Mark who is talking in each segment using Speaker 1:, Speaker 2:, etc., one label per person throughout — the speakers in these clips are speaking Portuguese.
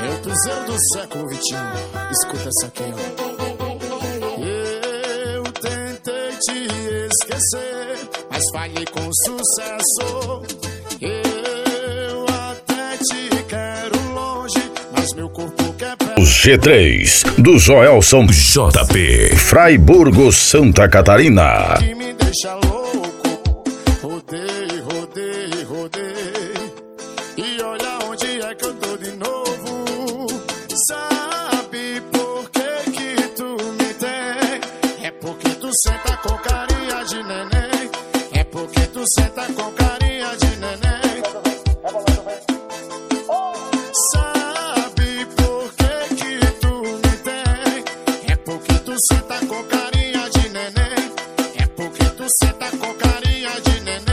Speaker 1: É o piseiro do século XXI. Escuta essa aqui, ó. Eu tentei te esquecer, mas falhei com sucesso. Eu até te quero longe, mas meu corpo quer perto.
Speaker 2: O G3 do Joelson JP, Fraiburgo, Santa Catarina.
Speaker 1: Que me deixa louco. Rodei, rodei, rodei. E olha onde é que eu tô de novo. Sabe por que tu me tem? É porque tu senta com carinha de neném. É porque tu senta com carinha de neném. Sabe por que tu me tem? É porque tu senta com carinha de neném. É porque tu senta com carinha de neném.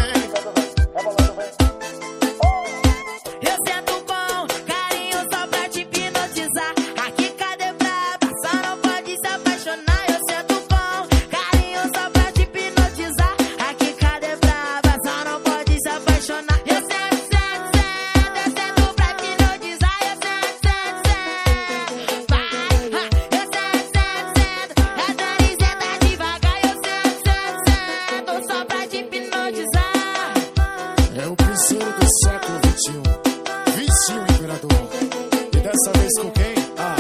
Speaker 3: Eu sento bom, carinho só pra te hipnotizar. Aqui cadê braba, só não pode se apaixonar. Eu sento bom, carinho só pra te hipnotizar. Aqui cadê braba, só não pode se apaixonar. Eu sento, sento, sento, eu sento pra te hipnotizar. Eu sento, sento, sento, vai, eu sento, sento, sento. A Dani senta devagar. Eu sento, sento, sento, só pra te hipnotizar.
Speaker 1: É o piseiro do século XXI. Vício imperador. E dessa vez com quem?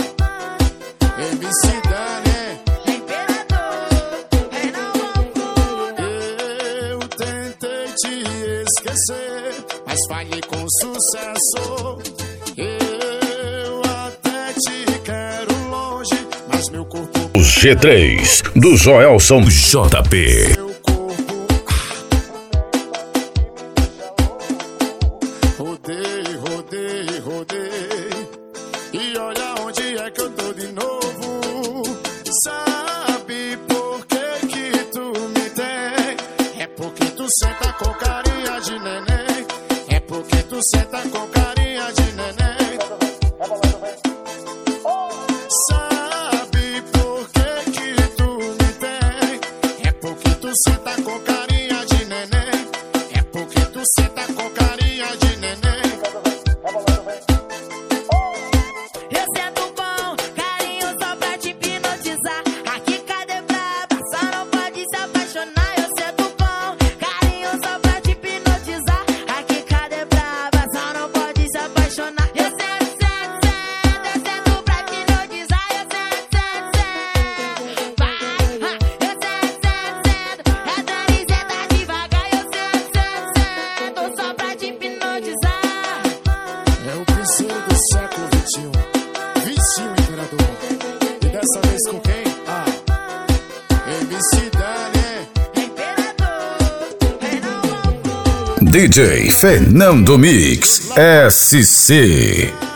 Speaker 1: MC Dani.
Speaker 3: Imperador, rei não
Speaker 1: Eu tentei te esquecer, mas falhei com sucesso. Eu até te quero longe, mas meu corpo.
Speaker 2: O G3 do Joelson JP.
Speaker 1: Meu corpo. Rodei, rodei, rodei. E olha onde é que eu tô de novo. Sabe por que tu me tem? É porque tu senta com carinha de neném. É porque tu senta com carinha de neném. Sabe por que tu me tem? É porque tu senta com carinha de neném. É porque tu senta com carinha de neném.
Speaker 3: Eu sento bom, carinho só pra te hipnotizar. Aqui cadê braba, só não pode se apaixonar. Eu sento bom, carinho só pra te hipnotizar. Aqui cadê braba, só não pode se apaixonar. Eu sento, sento, sento, eu sento pra te hipnotizar. Eu sento, sento, sento, vai, eu sento, sento, sento. A Dani senta devagar. Eu sento, sento, sento, só pra te hipnotizar.
Speaker 1: É o piseiro do século XXI. Vício imperador. E dessa vez com quem? MC Dani.
Speaker 3: Imperador, rei não
Speaker 2: DJ Fernando Mix SC.